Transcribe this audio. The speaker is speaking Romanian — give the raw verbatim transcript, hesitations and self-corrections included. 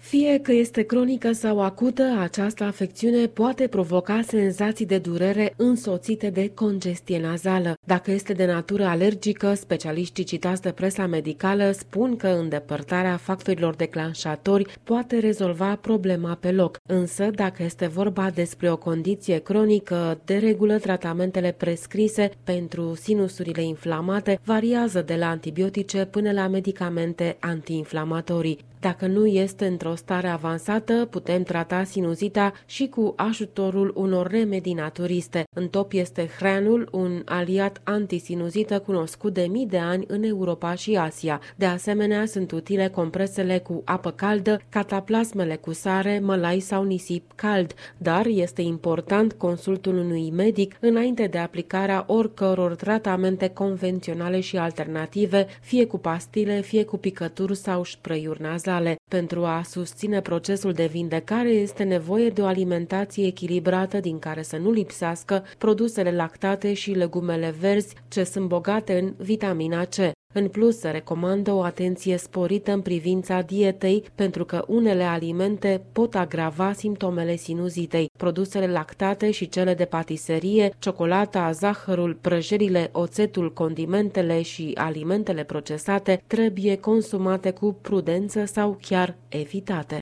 Fie că este cronică sau acută, această afecțiune poate provoca senzații de durere însoțite de congestie nazală. Dacă este de natură alergică, specialiștii citați de presa medicală spun că îndepărtarea factorilor declanșatori poate rezolva problema pe loc. Însă, dacă este vorba despre o condiție cronică, de regulă tratamentele prescrise pentru sinusurile inflamate variază de la antibiotice până la medicamente antiinflamatorii. Dacă nu este într-o stare avansată, putem trata sinuzita și cu ajutorul unor remedii naturiste. În top este hreanul, un aliat antisinuzită cunoscut de mii de ani în Europa și Asia. De asemenea, sunt utile compresele cu apă caldă, cataplasmele cu sare, mălai sau nisip cald, dar este important consultul unui medic înainte de aplicarea oricăror tratamente convenționale și alternative, fie cu pastile, fie cu picături sau spray-uri nazale. Pentru a susține procesul de vindecare este nevoie de o alimentație echilibrată din care să nu lipsească produsele lactate și legumele verzi, ce sunt bogate în vitamina C. În plus, se recomandă o atenție sporită în privința dietei, pentru că unele alimente pot agrava simptomele sinuzitei. Produsele lactate și cele de patiserie, ciocolata, zahărul, prăjirile, oțetul, condimentele și alimentele procesate trebuie consumate cu prudență sau chiar evitate.